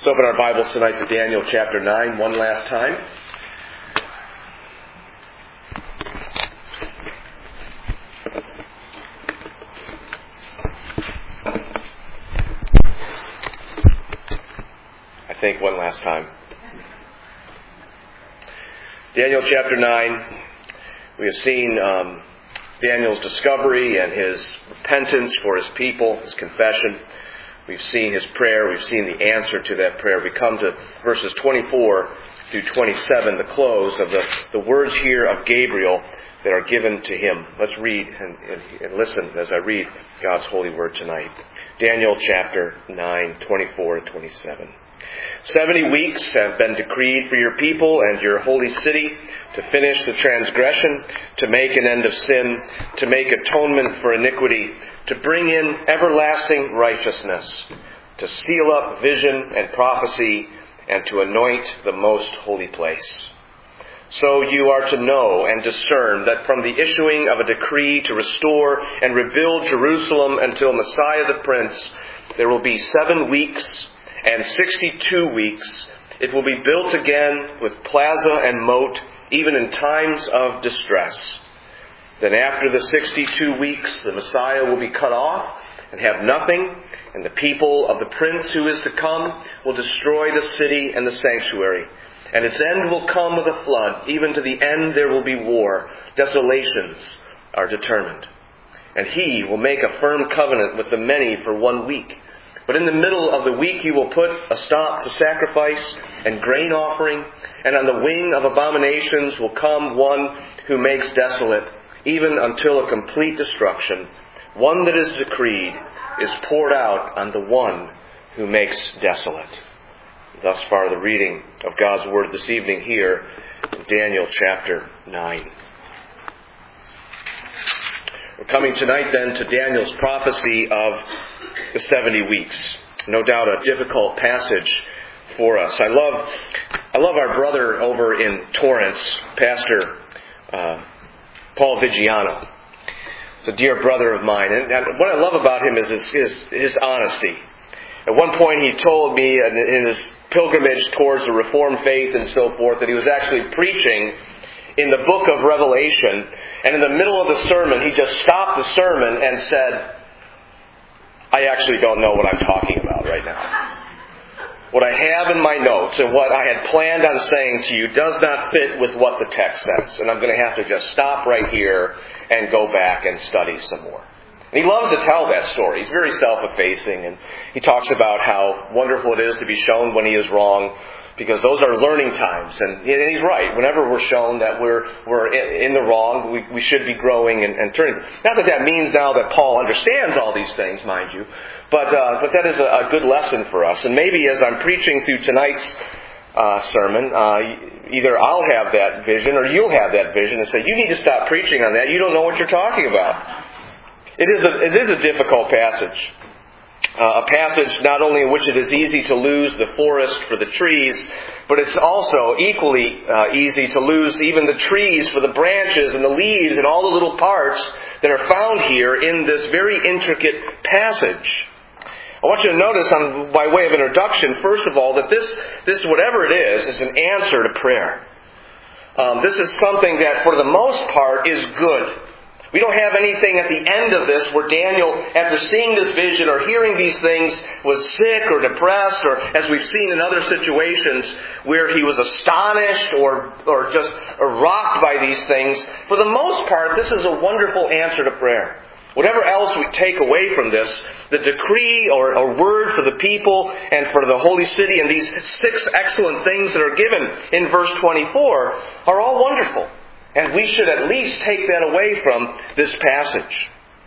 Let's open our Bibles tonight to Daniel chapter 9 one last time. I think one last time. Daniel chapter 9. We have seen Daniel's discovery and his repentance for his people, his confession. We've seen his prayer. We've seen the answer to that prayer. We come to verses 24 through 27, the close of the words here of Gabriel that are given to him. Let's read and listen as I read God's holy word tonight. Daniel chapter 9, 24 to 27. 70 weeks have been decreed for your people and your holy city to finish the transgression, to make an end of sin, to make atonement for iniquity, to bring in everlasting righteousness, to seal up vision and prophecy, and to anoint the most holy place. So you are to know and discern that from the issuing of a decree to restore and rebuild Jerusalem until Messiah the Prince, there will be 7 weeks and 62 weeks. It will be built again with plaza and moat, even in times of distress. Then after the 62 weeks, the Messiah will be cut off and have nothing, and the people of the Prince who is to come will destroy the city and the sanctuary. And its end will come with a flood. Even to the end there will be war. Desolations are determined. And he will make a firm covenant with the many for 1 week. But in the middle of the week he will put a stop to sacrifice and grain offering, and on the wing of abominations will come one who makes desolate, even until a complete destruction. One that is decreed is poured out on the one who makes desolate. Thus far the reading of God's Word this evening here in Daniel chapter 9. We're coming tonight then to Daniel's prophecy of the 70 weeks. No doubt a difficult passage for us. I love our brother over in Torrance, Pastor Paul Vigiano. He's a dear brother of mine. And what I love about him is his honesty. At one point he told me in his pilgrimage towards the Reformed faith and so forth that he was actually preaching in the book of Revelation, and in the middle of the sermon he just stopped the sermon and said, I actually don't know what I'm talking about right now. What I have in my notes and what I had planned on saying to you does not fit with what the text says, and I'm going to have to just stop right here and go back and study some more. And he loves to tell that story. He's very self-effacing, and he talks about how wonderful it is to be shown when he is wrong, because those are learning times. And he's right. Whenever we're shown that we're in the wrong, we should be growing and turning. Not that means now that Paul understands all these things, mind you, but that is a good lesson for us. And maybe as I'm preaching through tonight's sermon, either I'll have that vision or you'll have that vision and say, you need to stop preaching on that. You don't know what you're talking about. It is a difficult passage. A passage not only in which it is easy to lose the forest for the trees, but it's also equally easy to lose even the trees for the branches and the leaves and all the little parts that are found here in this very intricate passage. I want you to notice, by way of introduction, first of all, that this whatever it is an answer to prayer. This is something that, for the most part, is good. We don't have anything at the end of this where Daniel, after seeing this vision or hearing these things, was sick or depressed, or as we've seen in other situations, where he was astonished or just rocked by these things. For the most part, this is a wonderful answer to prayer. Whatever else we take away from this, the decree or word for the people and for the holy city and these 6 excellent things that are given in verse 24 are all wonderful. And we should at least take that away from this passage.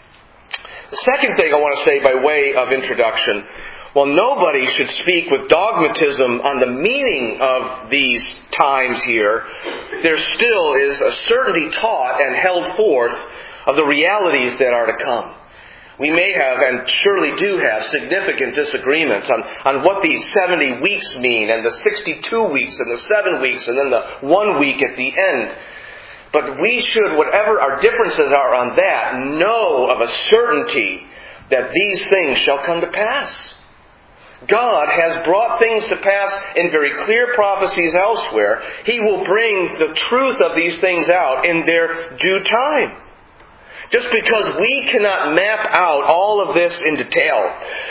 The second thing I want to say by way of introduction, while nobody should speak with dogmatism on the meaning of these times here, there still is a certainty taught and held forth of the realities that are to come. We may have, and surely do have, significant disagreements on what these 70 weeks mean, and the 62 weeks, and the 7 weeks, and then the 1 week at the end. But we should, whatever our differences are on that, know of a certainty that these things shall come to pass. God has brought things to pass in very clear prophecies elsewhere. He will bring the truth of these things out in their due time. Just because we cannot map out all of this in detail,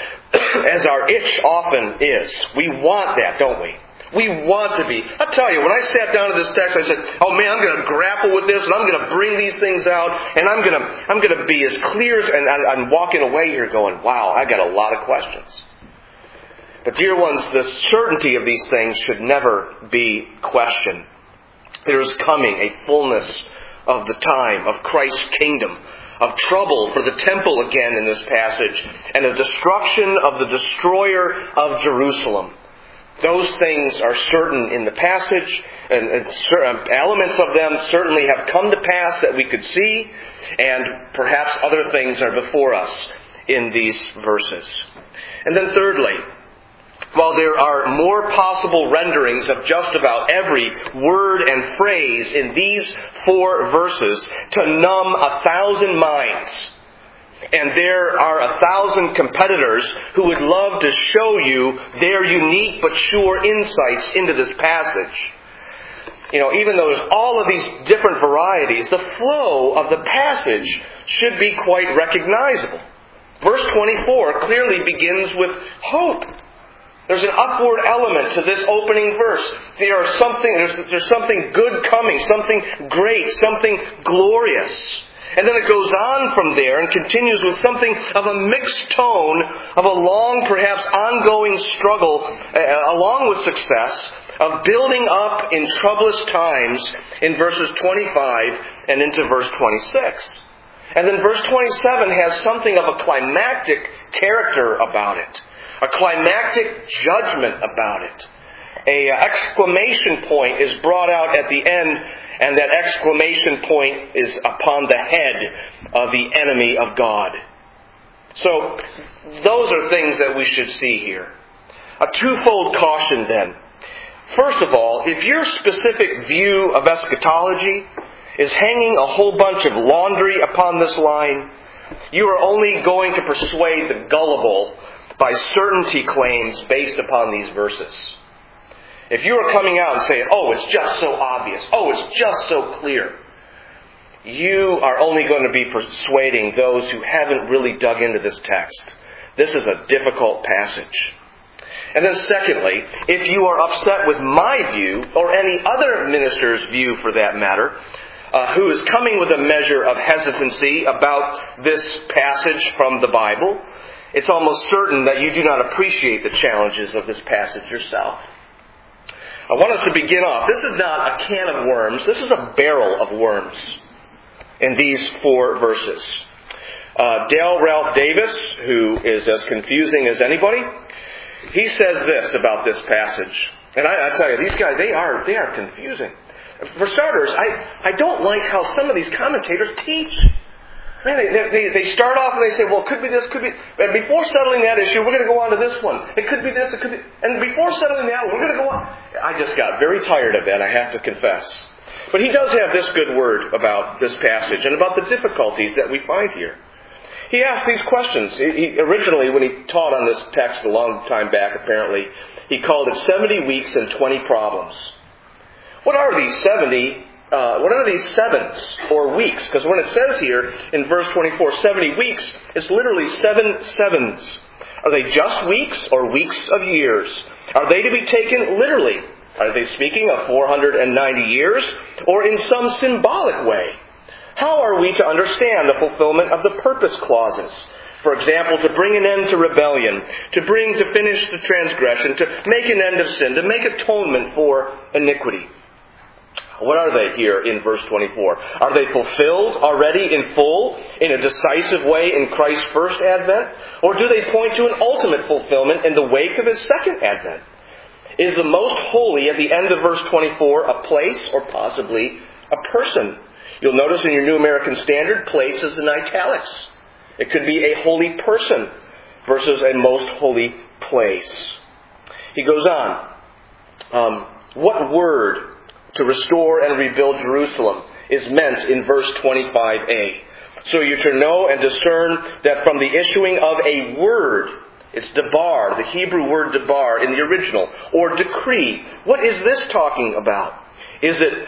as our itch often is. We want that, don't we? We want to be. I'll tell you, when I sat down to this text, I said, oh man, I'm going to grapple with this, and I'm going to bring these things out, and I'm going to be as clear as, and I'm walking away here going, wow, I got a lot of questions. But dear ones, the certainty of these things should never be questioned. There is coming a fullness of the time of Christ's kingdom, of trouble for the temple again in this passage, and a destruction of the destroyer of Jerusalem. Those things are certain in the passage, and elements of them certainly have come to pass that we could see, and perhaps other things are before us in these verses. And then thirdly, while there are more possible renderings of just about every word and phrase in these 4 verses to numb 1,000 minds, and there are 1,000 competitors who would love to show you their unique but sure insights into this passage, even though there's all of these different varieties, the flow of the passage should be quite recognizable. Verse 24 clearly begins with hope. There's an upward element to this opening verse. There's something good coming, something great, something glorious. And then it goes on from there and continues with something of a mixed tone of a long, perhaps ongoing struggle, along with success, of building up in troublous times in verses 25 and into verse 26. And then verse 27 has something of a climactic character about it. A climactic judgment about it. An exclamation point is brought out at the end, and that exclamation point is upon the head of the enemy of God. So, those are things that we should see here. A twofold caution then. First of all, if your specific view of eschatology is hanging a whole bunch of laundry upon this line, you are only going to persuade the gullible by certainty claims based upon these verses. If you are coming out and saying, oh, it's just so obvious, oh, it's just so clear, you are only going to be persuading those who haven't really dug into this text. This is a difficult passage. And then secondly, if you are upset with my view, or any other minister's view for that matter, who is coming with a measure of hesitancy about this passage from the Bible, it's almost certain that you do not appreciate the challenges of this passage yourself. I want us to begin off. This is not a can of worms. This is a barrel of worms in these 4 verses. Dale Ralph Davis, who is as confusing as anybody, he says this about this passage. And I tell you, these guys, they are confusing. For starters, I don't like how some of these commentators teach. Man, they start off and they say, well, it could be this, could be... And before settling that issue, we're going to go on to this one. It could be this, it could be... And before settling that, we're going to go on... I just got very tired of that, I have to confess. But he does have this good word about this passage and about the difficulties that we find here. He asks these questions. He originally, when he taught on this text a long time back, apparently, he called it 70 weeks and 20 problems. What are these 70... what are these sevens or weeks? Because when it says here in verse 24, 70 weeks, it's literally 7 sevens. Are they just weeks or weeks of years? Are they to be taken literally? Are they speaking of 490 years or in some symbolic way? How are we to understand the fulfillment of the purpose clauses? For example, to bring an end to rebellion, to finish the transgression, to make an end of sin, to make atonement for iniquity. What are they here in verse 24? Are they fulfilled already in full, in a decisive way in Christ's first advent? Or do they point to an ultimate fulfillment in the wake of His second advent? Is the most holy at the end of verse 24 a place or possibly a person? You'll notice in your New American Standard, place is in italics. It could be a holy person versus a most holy place. He goes on. What word to restore and rebuild Jerusalem is meant in verse 25a? So you to know and discern that from the issuing of a word It's debar, the Hebrew word debar in the original, or decree. What is this talking about? Is it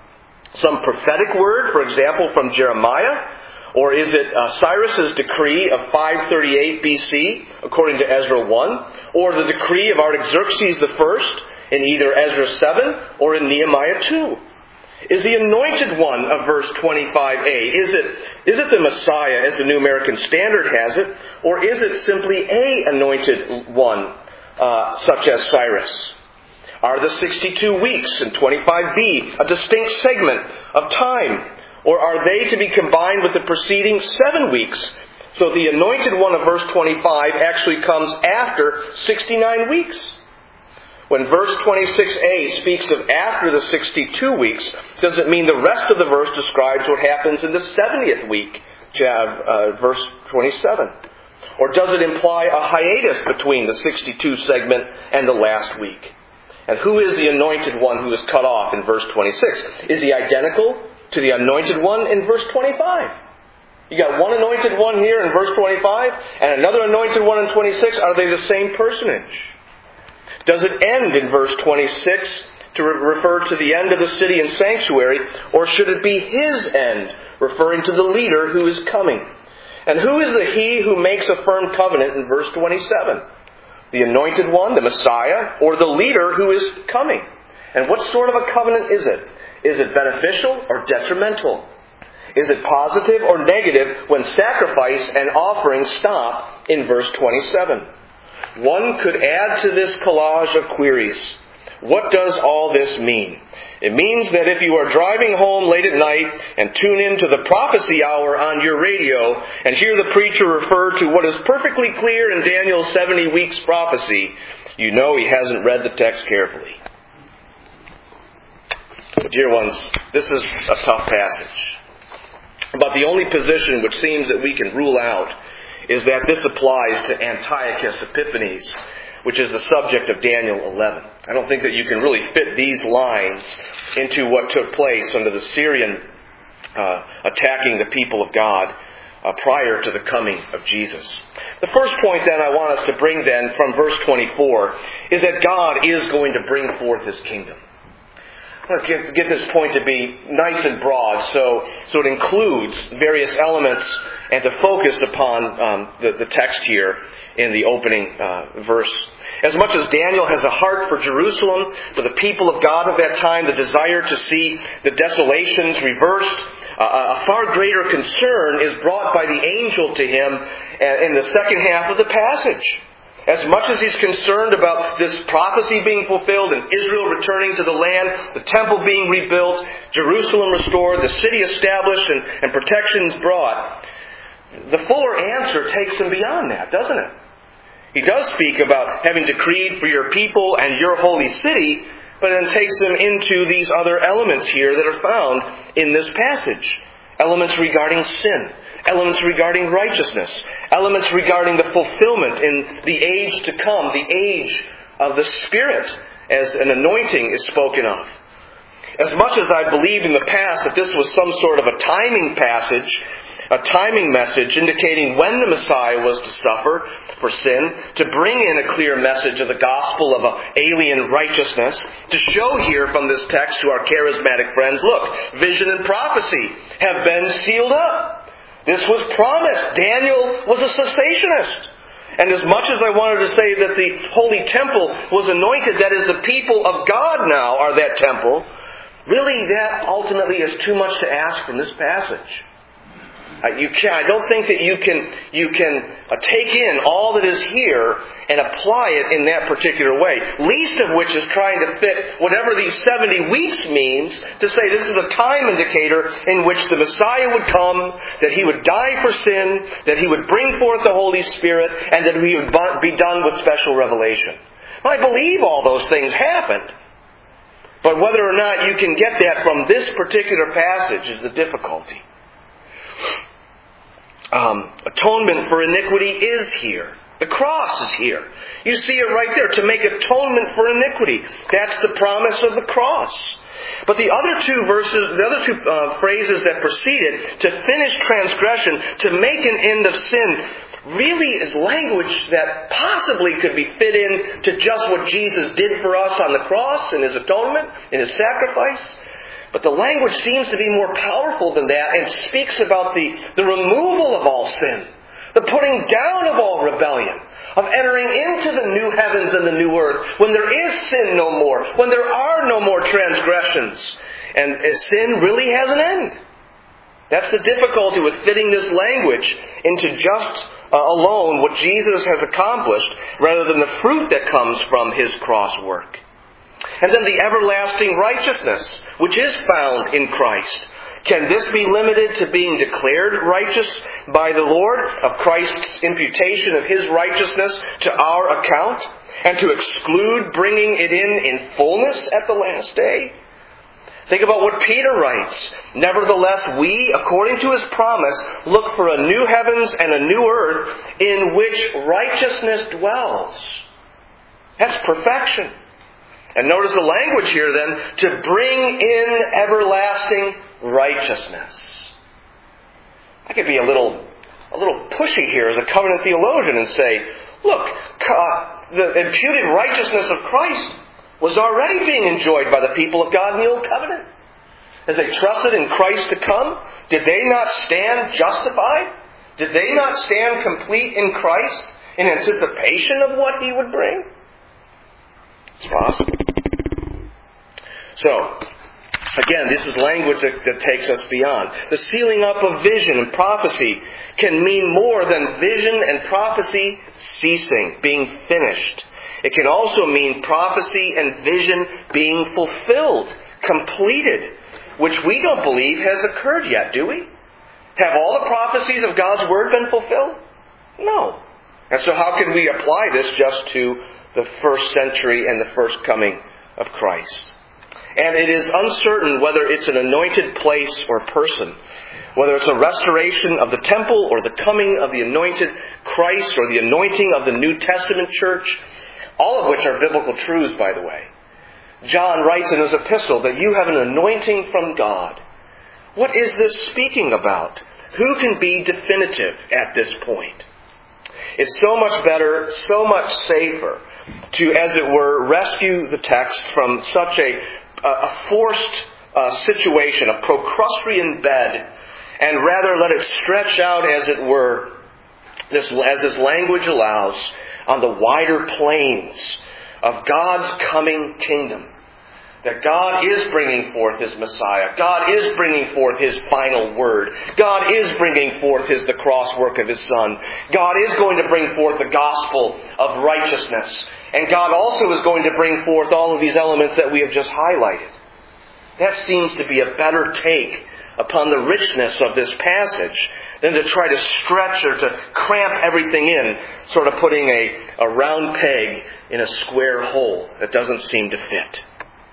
some prophetic word, for example, from Jeremiah? Or is it Cyrus's decree of 538 BC, according to Ezra 1? Or the decree of Artaxerxes I in either Ezra 7 or in Nehemiah 2? Is the anointed one of verse 25a, is it the Messiah as the New American Standard has it? Or is it simply a anointed one, such as Cyrus? Are the 62 weeks in 25b a distinct segment of time? Or are they to be combined with the preceding 7 weeks? So the anointed one of verse 25 actually comes after 69 weeks. When verse 26a speaks of after the 62 weeks, does it mean the rest of the verse describes what happens in the 70th week, verse 27? Or does it imply a hiatus between the 62 segment and the last week? And who is the anointed one who is cut off in verse 26? Is he identical to the anointed one in verse 25? You got one anointed one here in verse 25 and another anointed one in 26. Are they the same personage? Does it end in verse 26 to refer to the end of the city and sanctuary, or should it be his end, referring to the leader who is coming? And who is the he who makes a firm covenant in verse 27? The anointed one, the Messiah, or the leader who is coming? And what sort of a covenant is it? Is it beneficial or detrimental? Is it positive or negative when sacrifice and offering stop in verse 27? One could add to this collage of queries. What does all this mean? It means that if you are driving home late at night and tune in to the prophecy hour on your radio and hear the preacher refer to what is perfectly clear in Daniel's 70 weeks prophecy, you know he hasn't read the text carefully. Dear ones, this is a tough passage. But the only position which seems that we can rule out is that this applies to Antiochus Epiphanes, which is the subject of Daniel 11. I don't think that you can really fit these lines into what took place under the Syrian attacking the people of God prior to the coming of Jesus. The first point then I want us to bring then from verse 24 is that God is going to bring forth His kingdom. I want to get this point to be nice and broad, so it includes various elements and to focus upon the text here in the opening verse. As much as Daniel has a heart for Jerusalem, for the people of God of that time, the desire to see the desolations reversed, a far greater concern is brought by the angel to him in the second half of the passage. As much as he's concerned about this prophecy being fulfilled and Israel returning to the land, the temple being rebuilt, Jerusalem restored, the city established, and protections brought, the fuller answer takes him beyond that, doesn't it? He does speak about having decreed for your people and your holy city, but then takes them into these other elements here that are found in this passage. Elements regarding sin, elements regarding righteousness, elements regarding the fulfillment in the age to come, the age of the Spirit, as an anointing is spoken of. As much as I believed in the past that this was some sort of a timing passage, a timing message indicating when the Messiah was to suffer for sin, to bring in a clear message of the gospel of alien righteousness, to show here from this text to our charismatic friends, look, vision and prophecy have been sealed up. This was promised. Daniel was a cessationist. And as much as I wanted to say that the holy temple was anointed, that is, the people of God now are that temple, really that ultimately is too much to ask from this passage. I don't think that you can take in all that is here and apply it in that particular way. Least of which is trying to fit whatever these 70 weeks means to say this is a time indicator in which the Messiah would come, that He would die for sin, that He would bring forth the Holy Spirit, and that He would be done with special revelation. I believe all those things happened. But whether or not you can get that from this particular passage is the difficulty. Atonement for iniquity is here. The cross is here. You see it right there, to make atonement for iniquity. That's the promise of the cross. But the other two phrases that precede it, to finish transgression, to make an end of sin, really is language that possibly could be fit in to just what Jesus did for us on the cross in His atonement, in His sacrifice. But the language seems to be more powerful than that and speaks about the removal of all sin, the putting down of all rebellion, of entering into the new heavens and the new earth, when there is sin no more, when there are no more transgressions, and sin really has an end. That's the difficulty with fitting this language into just alone what Jesus has accomplished, rather than the fruit that comes from His cross work. And then the everlasting righteousness, which is found in Christ. Can this be limited to being declared righteous by the Lord, of Christ's imputation of His righteousness to our account, and to exclude bringing it in fullness at the last day? Think about what Peter writes. Nevertheless, we, according to His promise, look for a new heavens and a new earth in which righteousness dwells. That's perfection. And notice the language here then, to bring in everlasting righteousness. I could be a little pushy here as a covenant theologian and say, look, the imputed righteousness of Christ was already being enjoyed by the people of God in the Old Covenant. As they trusted in Christ to come, did they not stand justified? Did they not stand complete in Christ in anticipation of what He would bring? It's possible. So, again, this is language that takes us beyond. The sealing up of vision and prophecy can mean more than vision and prophecy ceasing, being finished. It can also mean prophecy and vision being fulfilled, completed, which we don't believe has occurred yet, do we? Have all the prophecies of God's Word been fulfilled? No. And so how can we apply this just to the first century and the first coming of Christ? And it is uncertain whether it's an anointed place or person, whether it's a restoration of the temple or the coming of the anointed Christ or the anointing of the New Testament church, all of which are biblical truths, by the way. John writes in his epistle that you have an anointing from God. What is this speaking about? Who can be definitive at this point? It's so much better, so much safer to, as it were, rescue the text from such a forced situation, a Procrustean bed, and rather let it stretch out, as it were, as this language allows, on the wider plains of God's coming kingdom. That God is bringing forth His Messiah. God is bringing forth His final word. God is bringing forth the cross work of His Son. God is going to bring forth the gospel of righteousness. And God also is going to bring forth all of these elements that we have just highlighted. That seems to be a better take upon the richness of this passage than to try to stretch or to cramp everything in, sort of putting a round peg in a square hole that doesn't seem to fit.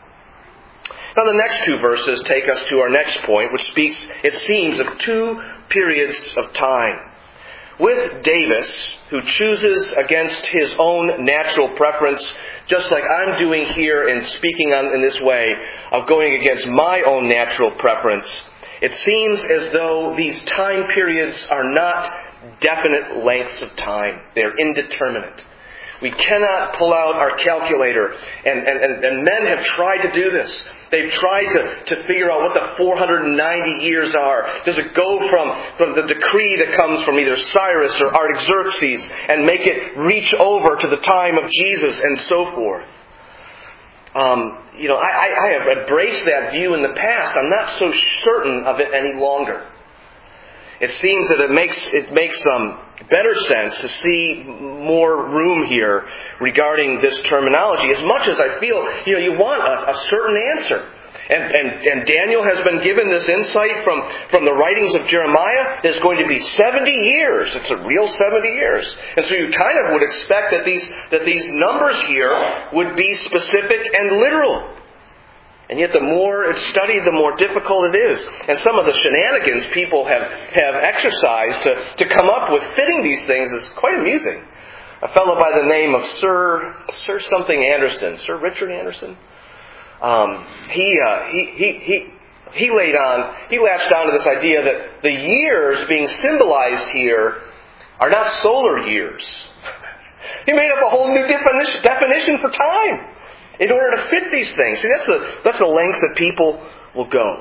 Now the next two verses take us to our next point, which speaks, it seems, of two periods of time. With Davis, who chooses against his own natural preference, just like I'm doing here in speaking in this way, of going against my own natural preference, it seems as though these time periods are not definite lengths of time. They're indeterminate. We cannot pull out our calculator, and men have tried to do this. They've tried to figure out what the 490 years are. Does it go from the decree that comes from either Cyrus or Artaxerxes and make it reach over to the time of Jesus and so forth? I have embraced that view in the past. I'm not so certain of it any longer. It seems that it makes better sense to see more room here regarding this terminology. As much as I feel, you want a certain answer. And Daniel has been given this insight from the writings of Jeremiah. There's going to be 70 years. It's a real 70 years. And so you kind of would expect that these numbers here would be specific and literal. And yet the more it's studied, the more difficult it is. And some of the shenanigans people have exercised to come up with fitting these things is quite amusing. A fellow by the name of Sir something Anderson, Sir Richard Anderson, he latched on to this idea that the years being symbolized here are not solar years. He made up a whole new definition for time in order to fit these things. See, that's the lengths that people will go.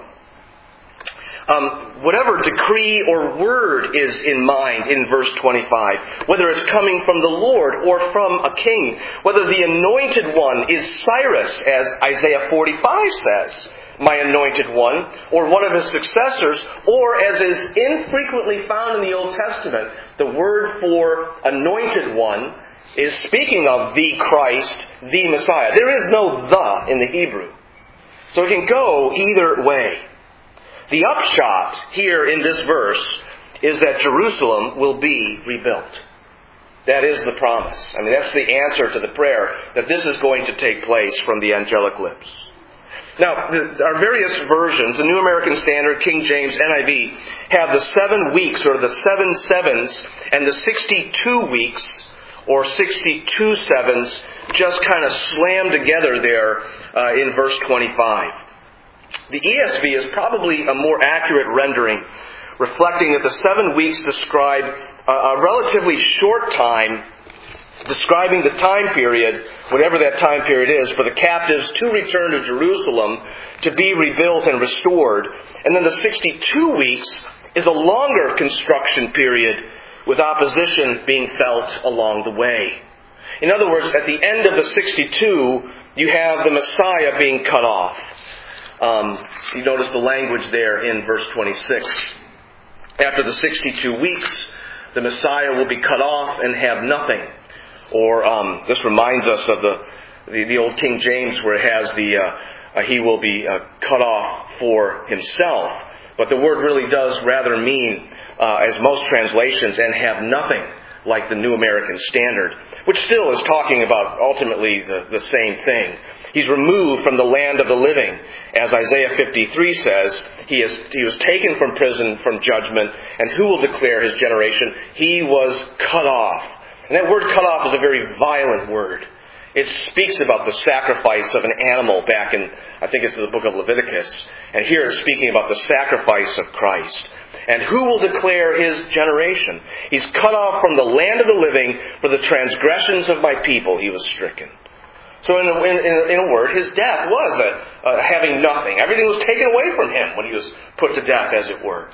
Whatever decree or word is in mind in verse 25, whether it's coming from the Lord or from a king, whether the anointed one is Cyrus, as Isaiah 45 says, my anointed one, or one of his successors, or as is infrequently found in the Old Testament, the word for anointed one is speaking of the Christ, the Messiah. There is no the in the Hebrew. So it can go either way. The upshot here in this verse is that Jerusalem will be rebuilt. That is the promise. I mean, that's the answer to the prayer, that this is going to take place from the angelic lips. Now, our various versions, the New American Standard, King James, NIV, have the 7 weeks, or the 7 sevens, and the 62 weeks, or 62 sevens, just kind of slammed together there in verse 25. The ESV is probably a more accurate rendering, reflecting that the 7 weeks describe a relatively short time, describing the time period, whatever that time period is, for the captives to return to Jerusalem to be rebuilt and restored. And then the 62 weeks is a longer construction period with opposition being felt along the way. In other words, at the end of the 62, you have the Messiah being cut off. You notice the language there in verse 26. After the 62 weeks, the Messiah will be cut off and have nothing. Or this reminds us of the old King James, where it has he will be cut off for himself. But the word really does rather mean, as most translations, and have nothing, like the New American Standard, which still is talking about ultimately the same thing. He's removed from the land of the living. As Isaiah 53 says, he was taken from prison, from judgment, and who will declare his generation? He was cut off. And that word cut off is a very violent word. It speaks about the sacrifice of an animal back in, I think it's in the book of Leviticus. And here it's speaking about the sacrifice of Christ. And who will declare his generation? He's cut off from the land of the living. For the transgressions of my people he was stricken. So in a word, his death was having nothing. Everything was taken away from him when he was put to death, as it were.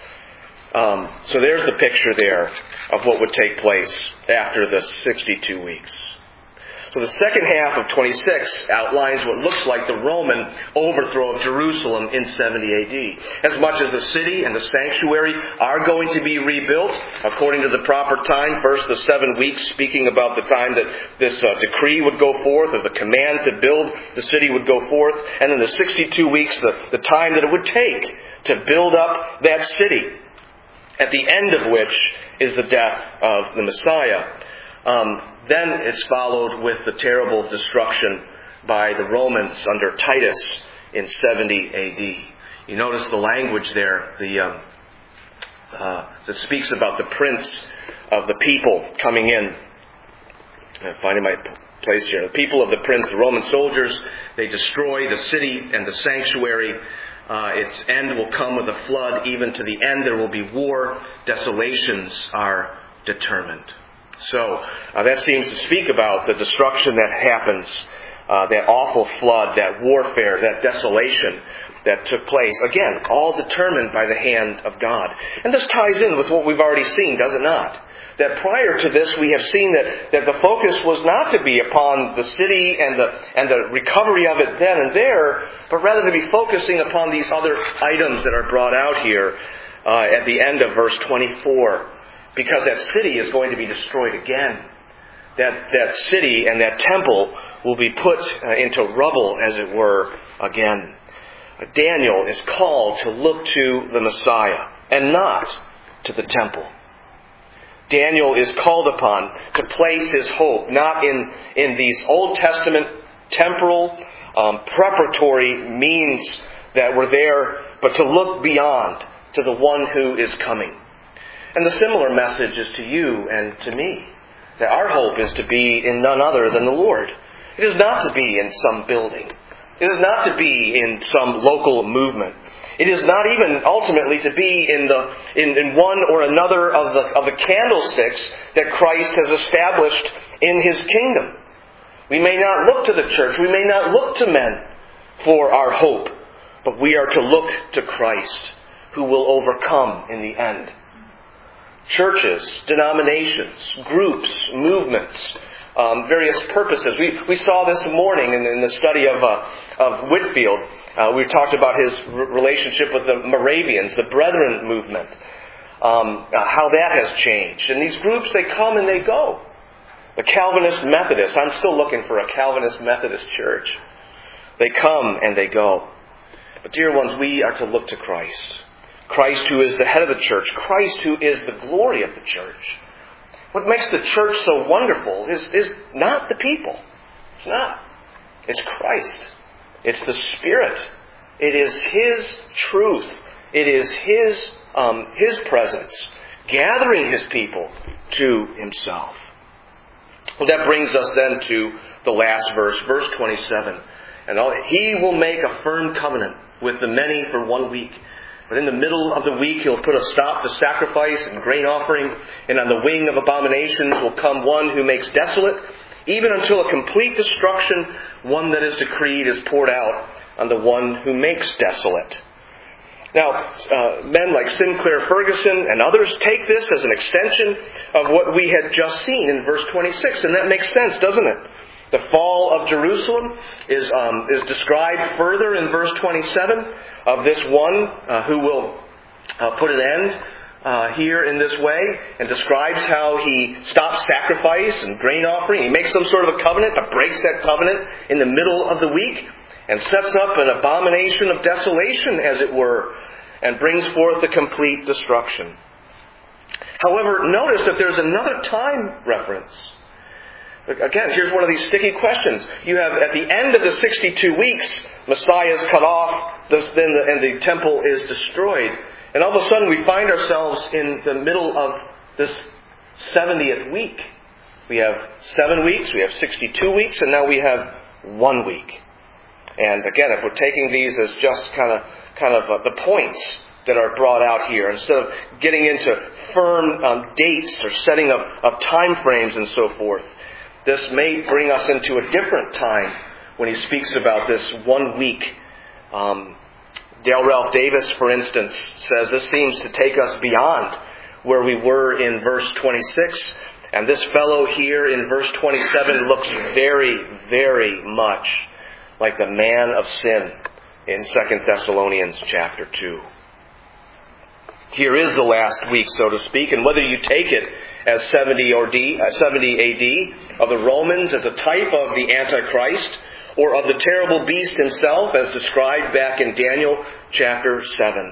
So there's the picture there of what would take place after the 62 weeks. So the second half of 26 outlines what looks like the Roman overthrow of Jerusalem in 70 AD. As much as the city and the sanctuary are going to be rebuilt according to the proper time, first the 7 weeks speaking about the time that this decree would go forth, or the command to build the city would go forth, and then the 62 weeks, the time that it would take to build up that city, at the end of which is the death of the Messiah. Then it's followed with the terrible destruction by the Romans under Titus in 70 AD. You notice the language there, that speaks about the prince of the people coming in. I'm finding my place here. The people of the prince, the Roman soldiers, they destroy the city and the sanctuary. Its end will come with a flood. Even to the end there will be war. Desolations are determined. So that seems to speak about the destruction that happens, that awful flood, that warfare, that desolation that took place. Again, all determined by the hand of God. And this ties in with what we've already seen, does it not? That prior to this we have seen that the focus was not to be upon the city and the recovery of it then and there, but rather to be focusing upon these other items that are brought out here at the end of verse 24. Because that city is going to be destroyed again. That city and that temple will be put into rubble, as it were, again. Daniel is called to look to the Messiah and not to the temple. Daniel is called upon to place his hope not in these Old Testament temporal preparatory means that were there, but to look beyond to the one who is coming. And the similar message is to you and to me, that our hope is to be in none other than the Lord. It is not to be in some building. It is not to be in some local movement. It is not even ultimately to be in one or another of the candlesticks that Christ has established in His kingdom. We may not look to the church. We may not look to men for our hope. But we are to look to Christ, who will overcome in the end. Churches, denominations, groups, movements, various purposes. We saw this morning in the study of Whitefield. We talked about his relationship with the Moravians, the Brethren movement, how that has changed. And these groups, they come and they go. The Calvinist Methodists, I'm still looking for a Calvinist Methodist church. They come and they go. But dear ones, we are to look to Christ. Christ who is the head of the church. Christ who is the glory of the church. What makes the church so wonderful is not the people. It's not. It's Christ. It's the Spirit. It is His truth. It is His presence, gathering His people to Himself. Well, that brings us then to the last verse, verse 27. And He will make a firm covenant with the many for 1 week. But in the middle of the week, He'll put a stop to sacrifice and grain offering. And on the wing of abominations will come one who makes desolate, even until a complete destruction, one that is decreed, is poured out on the one who makes desolate. Now, men like Sinclair Ferguson and others take this as an extension of what we had just seen in verse 26. And that makes sense, doesn't it? The fall of Jerusalem is described further in verse 27 of this one who will put an end here in this way, and describes how he stops sacrifice and grain offering. He makes some sort of a covenant, but breaks that covenant in the middle of the week, and sets up an abomination of desolation, as it were, and brings forth the complete destruction. However, notice that there's another time reference. Again, here's one of these sticky questions. You have, at the end of the 62 weeks, Messiah is cut off, and the temple is destroyed. And all of a sudden we find ourselves in the middle of this 70th week. We have 7 weeks, we have 62 weeks, and now we have 1 week. And again, if we're taking these as just kind of the points that are brought out here, instead of getting into firm dates or setting of time frames and so forth, this may bring us into a different time when he speaks about this 1 week. Dale Ralph Davis, for instance, says this seems to take us beyond where we were in verse 26. And this fellow here in verse 27 looks very, very much like the man of sin in 2 Thessalonians chapter 2. Here is the last week, so to speak, and whether you take it as 70 AD of the Romans as a type of the Antichrist, or of the terrible beast himself as described back in Daniel chapter 7.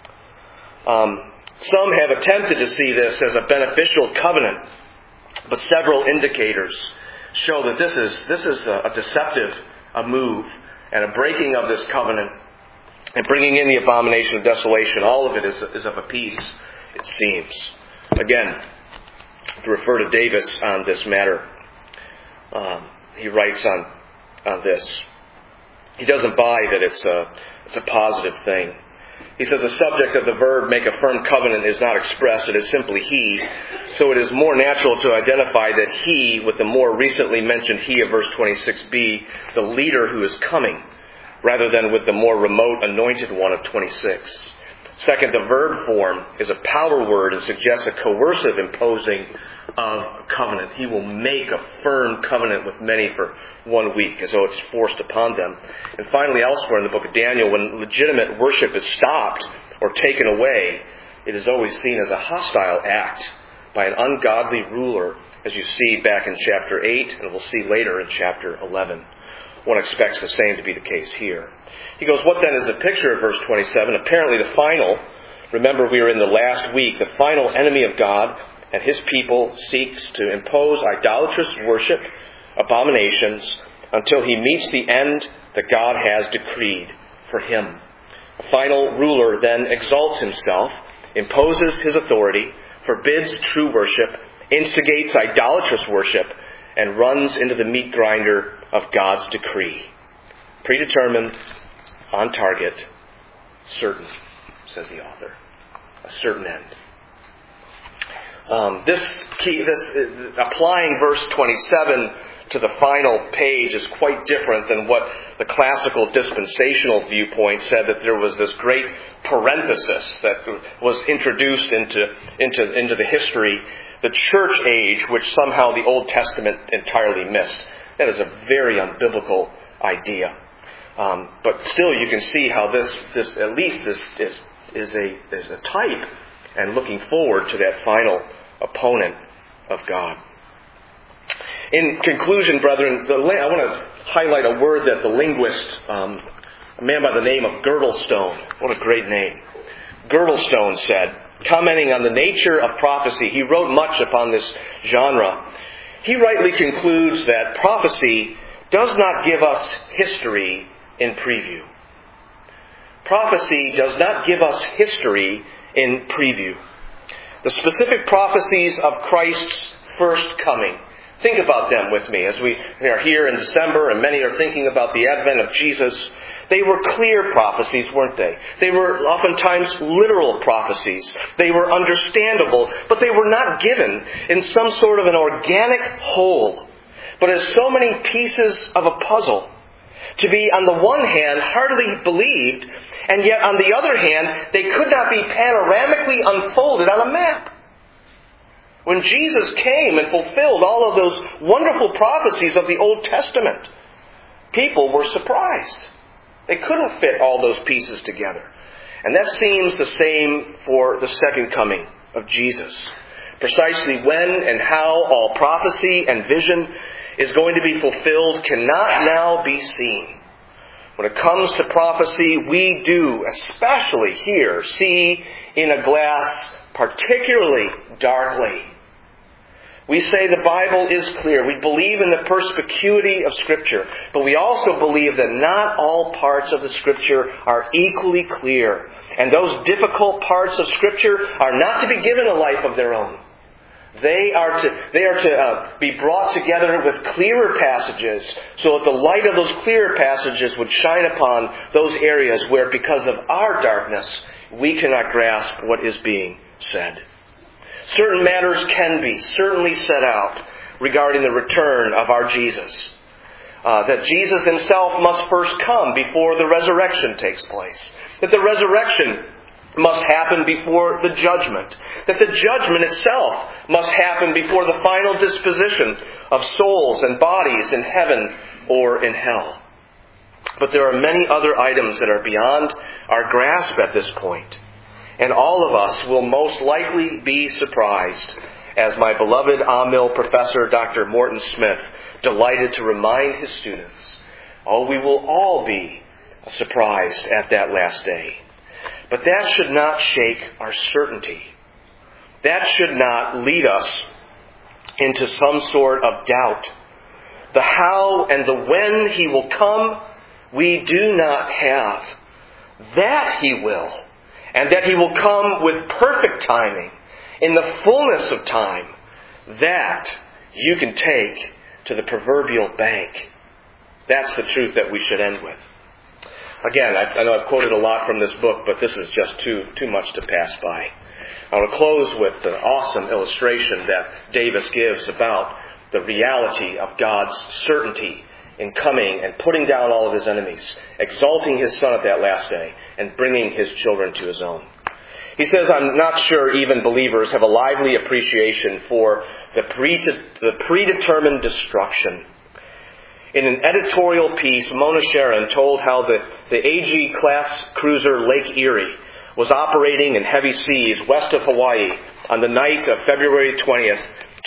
Some have attempted to see this as a beneficial covenant, but several indicators show that this is a deceptive move and a breaking of this covenant and bringing in the abomination of desolation. All of it is of a piece, it seems. Again, to refer to Davis on this matter, he writes on this. He doesn't buy that it's a positive thing. He says the subject of the verb make a firm covenant is not expressed, it is simply he. So it is more natural to identify that he with the more recently mentioned he of verse 26b, the leader who is coming, rather than with the more remote anointed one of 26. Second, the verb form is a power word and suggests a coercive imposing of a covenant. He will make a firm covenant with many for 1 week, as though it's forced upon them. And finally, elsewhere in the book of Daniel, when legitimate worship is stopped or taken away, it is always seen as a hostile act by an ungodly ruler, as you see back in chapter 8, and we'll see later in chapter 11. One expects the same to be the case here. He goes, what then is the picture of verse 27? Apparently the final, remember we are in the last week, the final enemy of God and His people seeks to impose idolatrous worship, abominations, until He meets the end that God has decreed for him. The final ruler then exalts himself, imposes his authority, forbids true worship, instigates idolatrous worship, and runs into the meat grinder of God's decree. predetermined, on target, certain, says the author. A certain end. Applying verse 27 to the final page is quite different than what the classical dispensational viewpoint said, that there was this great parenthesis that was introduced into the history, the church age, which somehow the Old Testament entirely missed. That is a very unbiblical idea. But still, you can see how this at least is a type and looking forward to that final opponent of God. In conclusion, brethren, I want to highlight a word that the linguist, a man by the name of Girdlestone, what a great name, Girdlestone said, commenting on the nature of prophecy. He wrote much upon this genre. He rightly concludes that prophecy does not give us history in preview. Prophecy does not give us history in preview. The specific prophecies of Christ's first coming. Think about them with me as we are here in December and many are thinking about the advent of Jesus. They were clear prophecies, weren't they? They were oftentimes literal prophecies. They were understandable, but they were not given in some sort of an organic whole, but as so many pieces of a puzzle, to be on the one hand hardly believed, and yet on the other hand they could not be panoramically unfolded on a map. When Jesus came and fulfilled all of those wonderful prophecies of the Old Testament, people were surprised. They couldn't fit all those pieces together. And that seems the same for the second coming of Jesus. Precisely when and how all prophecy and vision is going to be fulfilled cannot now be seen. When it comes to prophecy, we do, especially here, see in a glass particularly darkly. We say the Bible is clear. We believe in the perspicuity of Scripture. But we also believe that not all parts of the Scripture are equally clear. And those difficult parts of Scripture are not to be given a life of their own. They are to be brought together with clearer passages so that the light of those clearer passages would shine upon those areas where, because of our darkness, we cannot grasp what is being said. Certain matters can be certainly set out regarding the return of our Jesus. That Jesus himself must first come before the resurrection takes place. That the resurrection must happen before the judgment. That the judgment itself must happen before the final disposition of souls and bodies in heaven or in hell. But there are many other items that are beyond our grasp at this point. And all of us will most likely be surprised, as my beloved Amil professor, Dr. Morton Smith, delighted to remind his students. Oh, we will all be surprised at that last day. But that should not shake our certainty. That should not lead us into some sort of doubt. The how and the when he will come, we do not have. That he will. And that he will come with perfect timing, in the fullness of time, that you can take to the proverbial bank. That's the truth that we should end with. Again, I know I've quoted a lot from this book, but this is just too much to pass by. I want to close with the awesome illustration that Davis gives about the reality of God's certainty in coming and putting down all of his enemies, exalting his Son at that last day, and bringing his children to his own. He says, I'm not sure even believers have a lively appreciation for the predetermined destruction. In an editorial piece, Mona Sharon told how the AG class cruiser Lake Erie was operating in heavy seas west of Hawaii on the night of February 20th,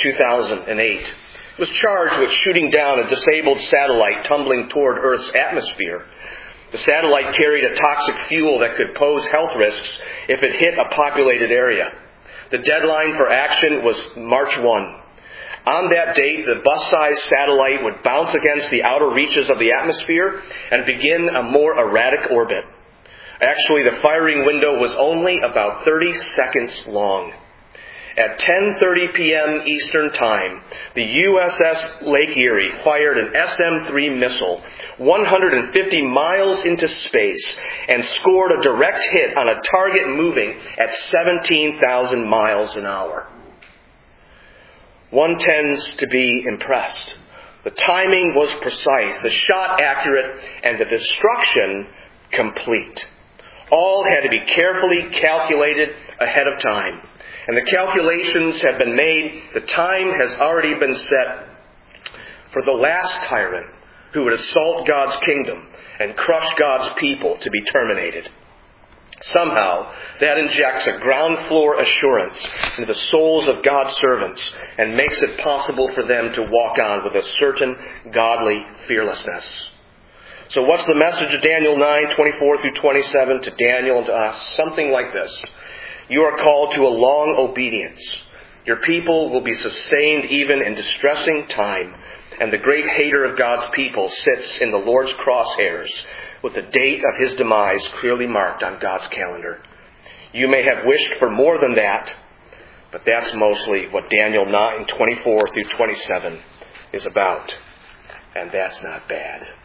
2008. It was charged with shooting down a disabled satellite tumbling toward Earth's atmosphere. The satellite carried a toxic fuel that could pose health risks if it hit a populated area. The deadline for action was March 1. On that date, the bus-sized satellite would bounce against the outer reaches of the atmosphere and begin a more erratic orbit. Actually, the firing window was only about 30 seconds long. At 10:30 p.m. Eastern Time, the USS Lake Erie fired an SM-3 missile 150 miles into space and scored a direct hit on a target moving at 17,000 miles an hour. One tends to be impressed. The timing was precise, the shot accurate, and the destruction complete. All had to be carefully calculated ahead of time. And the calculations have been made. The time has already been set for the last tyrant who would assault God's kingdom and crush God's people to be terminated. Somehow, that injects a ground floor assurance into the souls of God's servants and makes it possible for them to walk on with a certain godly fearlessness. So what's the message of Daniel 9:24 through 27 to Daniel and to us? Something like this. You are called to a long obedience. Your people will be sustained even in distressing time, and the great hater of God's people sits in the Lord's crosshairs with the date of his demise clearly marked on God's calendar. You may have wished for more than that, but that's mostly what Daniel 9:24 through 27 is about. And that's not bad.